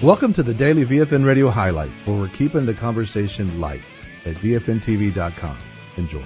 Welcome to the Daily VFN Radio Highlights, where we're keeping the conversation light at VFNTV.com. Enjoy.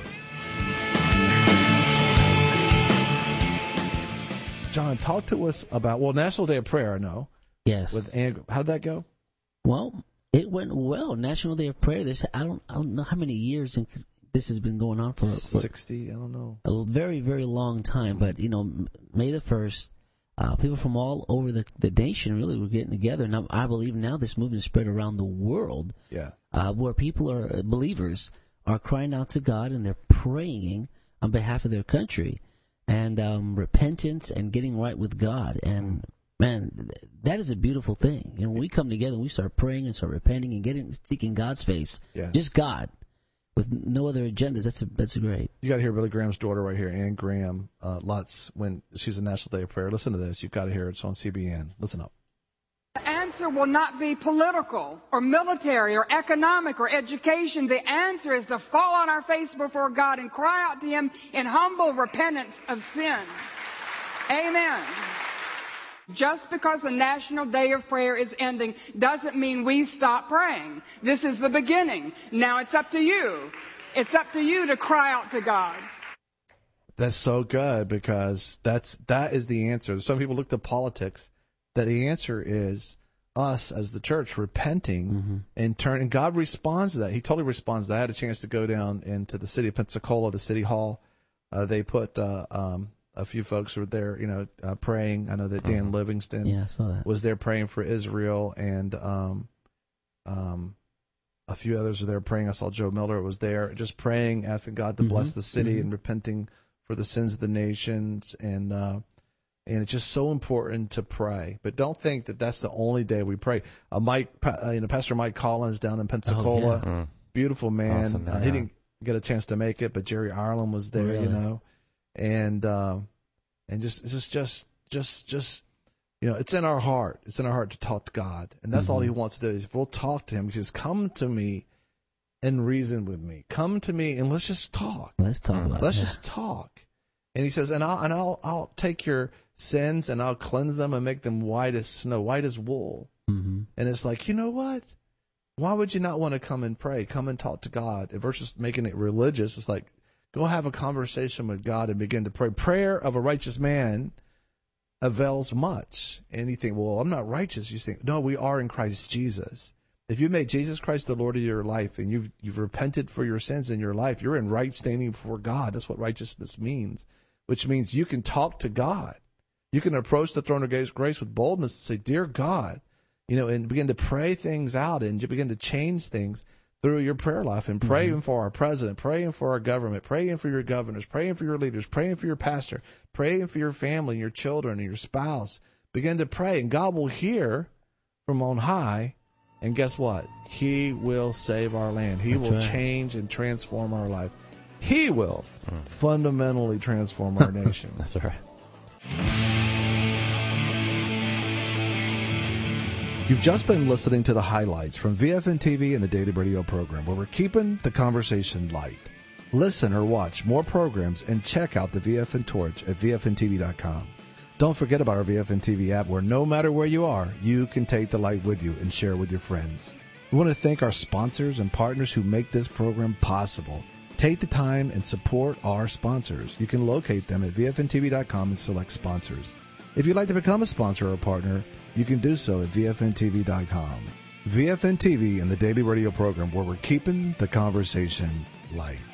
John, talk to us about, National Day of Prayer, I know. Yes. How'd that go? Well, it went well. National Day of Prayer. I don't know how many years this has been going on for 60. I don't know. A very, very long time. But May the 1st, people from all over the nation really were getting together. And I believe now this movement is spread around the world. Yeah. Where believers are crying out to God and they're praying on behalf of their country and repentance and getting right with God. And man, that is a beautiful thing. When we come together and we start praying and start repenting and seeking God's face, just God, with no other agendas, that's great. You got to hear Billy Graham's daughter right here, Ann Graham, Lutz, when she's a National Day of Prayer. Listen to this. You've got to hear it. It's on CBN. Listen up. The answer will not be political or military or economic or education. The answer is to fall on our face before God and cry out to Him in humble repentance of sin. Amen. Just because the National Day of Prayer is ending doesn't mean we stop praying. This is the beginning. Now it's up to you. It's up to you to cry out to God. That's so good, because that is the answer. Some people look to politics. That the answer is us as the church repenting and turning. God responds to that. He totally responds to that. I had a chance to go down into the city of Pensacola, the city hall. They put a few folks were there, praying. I know that Dan Livingston I saw that. was there praying for Israel, and a few others were there praying. I saw Joe Miller was there just praying, asking God to bless the city and repenting for the sins of the nations. And it's just so important to pray. But don't think that that's the only day we pray. Pastor Mike Collins down in Pensacola, beautiful man. Awesome, man. He didn't get a chance to make it, but Jerry Ireland was there, Really? and just it's in our heart. It's in our heart to talk to God, and that's all He wants to do. Is if we'll talk to Him, He says, "Come to me and reason with me. Come to me and let's just talk. Let's talk about it. Let's just talk." And He says, I'll take your sins and I'll cleanse them and make them white as snow, white as wool. And it's like, you know what? Why would you not want to come and pray? Come and talk to God. Versus making it religious, it's like, go have a conversation with God and begin to pray. Prayer of a righteous man avails much. And you think, well, I'm not righteous. You think, no, we are in Christ Jesus. If you made Jesus Christ the Lord of your life and you've repented for your sins in your life, you're in right standing before God. That's what righteousness means, which means you can talk to God. You can approach the throne of grace with boldness and say, "Dear God," and begin to pray things out, and you begin to change things through your prayer life, and praying for our president, praying for our government, praying for your governors, praying for your leaders, praying for your pastor, praying for your family and your children and your spouse. Begin to pray, and God will hear from on high, and guess what? He will save our land. He will change and transform our life. He will fundamentally transform our nation. That's right. You've just been listening to the highlights from VFN TV and the Daily Radio program, where we're keeping the conversation light. Listen or watch more programs and check out the VFN Torch at VFNTV.com. Don't forget about our VFN TV app, where no matter where you are, you can take the light with you and share with your friends. We want to thank our sponsors and partners who make this program possible. Take the time and support our sponsors. You can locate them at VFNTV.com and select sponsors. If you'd like to become a sponsor or a partner, you can do so at VFNTV.com. VFN TV and the Daily Radio program, where we're keeping the conversation light.